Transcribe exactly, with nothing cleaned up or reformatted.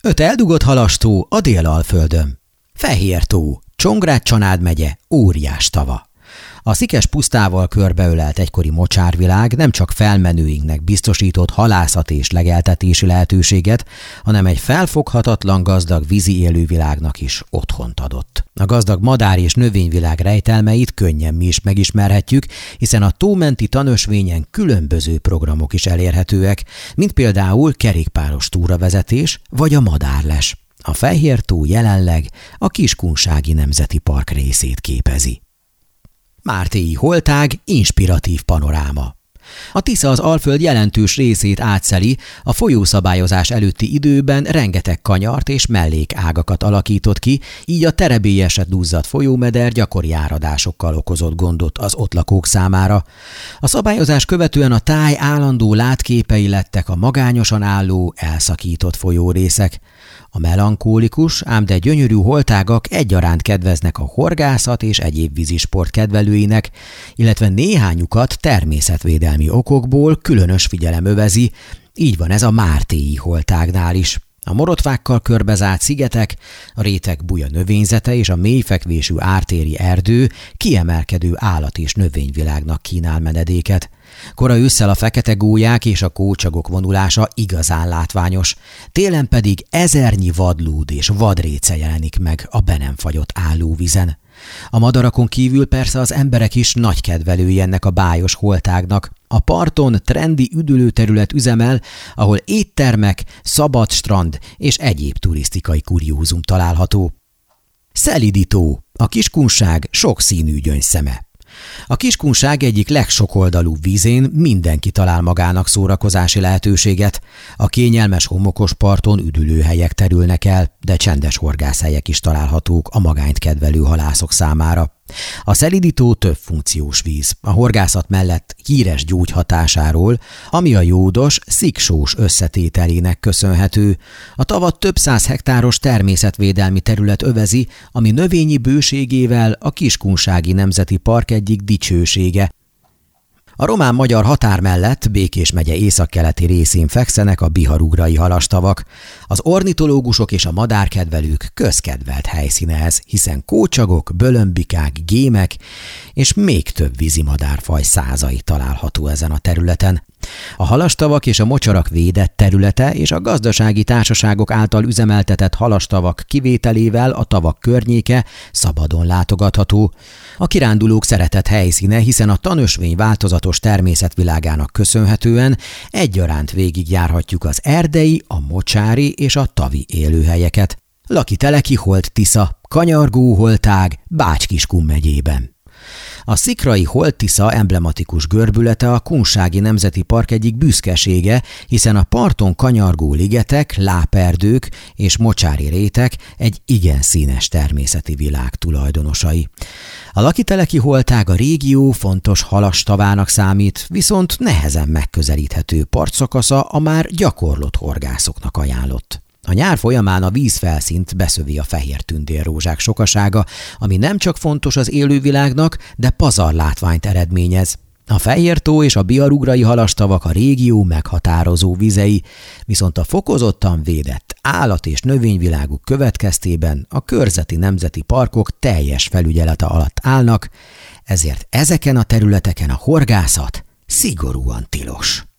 Öt eldugott halastó a Dél-Alföldön. Fehér-tó, Csongrád-Csanád megye, óriás tava. A szikes pusztával körbeölelt egykori mocsárvilág nem csak felmenőinknek biztosított halászat és legeltetési lehetőséget, hanem egy felfoghatatlan gazdag vízi élővilágnak is otthont adott. A gazdag madár- és növényvilág rejtelmeit könnyen mi is megismerhetjük, hiszen a tómenti tanösvényen különböző programok is elérhetőek, mint például kerékpáros túravezetés vagy a madárles. A Fehér-tó jelenleg a Kiskunsági Nemzeti Park részét képezi. Mártéi holtág, inspiratív panoráma. A Tisza az Alföld jelentős részét átszeli, a folyószabályozás előtti időben rengeteg kanyart és mellékágakat alakított ki, így a terebélyeset duzzadt folyómeder gyakori áradásokkal okozott gondot az ott lakók számára. A szabályozás követően a táj állandó látképei lettek a magányosan álló, elszakított folyórészek. A melankólikus, ám de gyönyörű holtágak egyaránt kedveznek a horgászat és egyéb vízisport kedvelőinek, illetve néhányukat természetvédelmi okokból különös figyelem övezi, így van ez a mártéi holtágnál is. A morotvákkal körbezárt szigetek, a réteg buja növényzete és a mélyfekvésű ártéri erdő kiemelkedő állat- és növényvilágnak kínál menedéket. Kora ősszel a fekete gólyák és a kócsagok vonulása igazán látványos, télen pedig ezernyi vadlúd és vadréce jelenik meg a be nem fagyott állóvizen. A madarakon kívül persze az emberek is nagy kedvelői ennek a bájos holtágnak. A parton trendi üdülőterület üzemel, ahol éttermek, szabad strand és egyéb turisztikai kuriózum található. Szelidi-tó, a Kiskunság sokszínű gyöngyszeme. A Kiskunság egyik legsokoldalúbb vízén mindenki talál magának szórakozási lehetőséget. A kényelmes homokos parton üdülőhelyek terülnek el, de csendes horgászhelyek is találhatók a magányt kedvelő halászok számára. A Szelidi-tó több funkciós víz, a horgászat mellett híres gyógyhatásáról, ami a jódos, sziksós összetételének köszönhető. A tavat több száz hektáros természetvédelmi terület övezi, ami növényi bőségével a Kiskunsági Nemzeti Park egyik dicsősége. A román-magyar határ mellett Békés megye északkeleti részén fekszenek a biharugrai halastavak. Az ornitológusok és a madárkedvelők közkedvelt helyszíne ez, hiszen kócsagok, bölömbikák, gémek és még több vízimadárfaj százai található ezen a területen. A halastavak és a mocsarak védett területe és a gazdasági társaságok által üzemeltetett halastavak kivételével a tavak környéke szabadon látogatható. A kirándulók szeretett helyszíne, hiszen a tanösvény változatos természetvilágának köszönhetően egyaránt végigjárhatjuk az erdei, a mocsári és a tavi élőhelyeket. Lakiteleki Holt-Tisza, kanyargó holtág Bács-Kiskun megyében. A szikrai Holt-Tisza emblematikus görbülete a Kunsági Nemzeti Park egyik büszkesége, hiszen a parton kanyargó ligetek, láperdők és mocsári rétek egy igen színes természeti világ tulajdonosai. A lakiteleki holtág a régió fontos halastavának számít, viszont nehezen megközelíthető partszakasza a már gyakorlott horgászoknak ajánlott. A nyár folyamán a vízfelszínt beszövi a fehér tündérrózsák sokasága, ami nem csak fontos az élővilágnak, de pazarlátványt eredményez. A Fehér-tó és a biharugrai halastavak a régió meghatározó vizei, viszont a fokozottan védett állat- és növényviláguk következtében a körzeti nemzeti parkok teljes felügyelete alatt állnak, ezért ezeken a területeken a horgászat szigorúan tilos.